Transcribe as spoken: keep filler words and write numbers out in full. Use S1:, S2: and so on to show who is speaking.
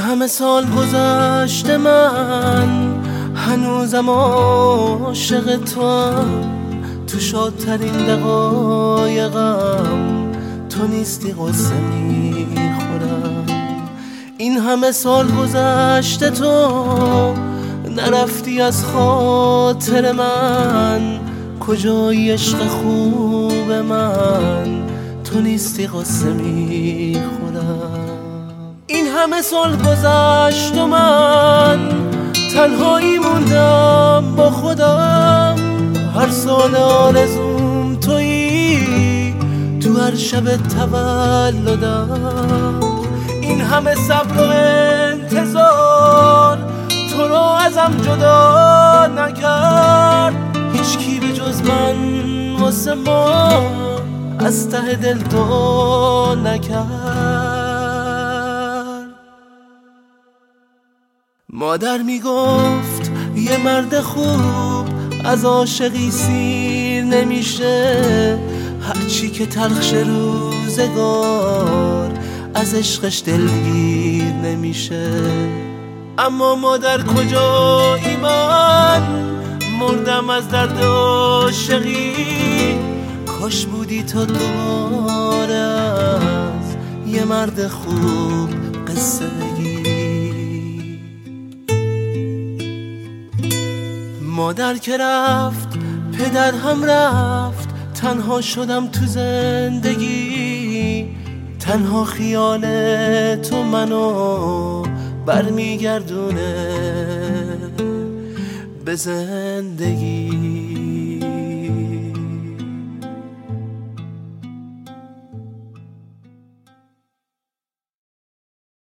S1: همه سال گذشته من هنوزم عاشق توام، تو شادترین دقایقم تو نیستی قصه میخورم. این همه سال گذشته تو نرفتی از خاطر من، کجای عشق خوب من تو نیستی قصه میخورم. این همه سال گذشت و من تنهایی موندم با خودم، هر سال آرزوم تویی تو هر شب تولدم. این همه صبر و انتظار تو رو ازم جدا نکرد، هیچ کی به جز من واسه ما از ته دل تو نکرد. مادر میگفت یه مرد خوب از عاشقی سیر نمیشه، هرچی که تلخش روزگار از عشقش دلگیر نمیشه. اما مادر کجایی من مردم از درد عاشقی، کاش بودی تا دوباره از یه مرد خوب قصه بگی. مادر که رفت پدر هم رفت، تنها شدم تو زندگی، تنها خیال تو منو برمیگردونه به زندگی.